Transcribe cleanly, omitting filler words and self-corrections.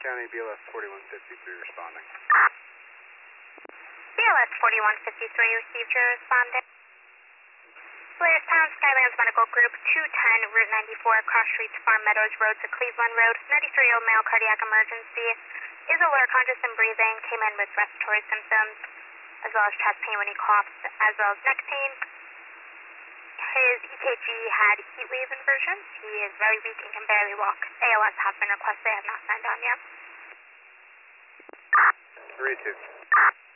County, BLS 4153 responding. BLS 4153 received your respondent. Blairstown Skylands Medical Group 210 Route 94 Cross Streets Farm Meadows Road to Cleveland Road. 93-year-old male cardiac emergency. Is alert, conscious and breathing. Came in with respiratory symptoms as well as chest pain when he coughs, as well as neck pain. His EKG had heat wave inversions. He is very weak and can barely walk. ALS has been requested. I have not signed on yet. 3-2.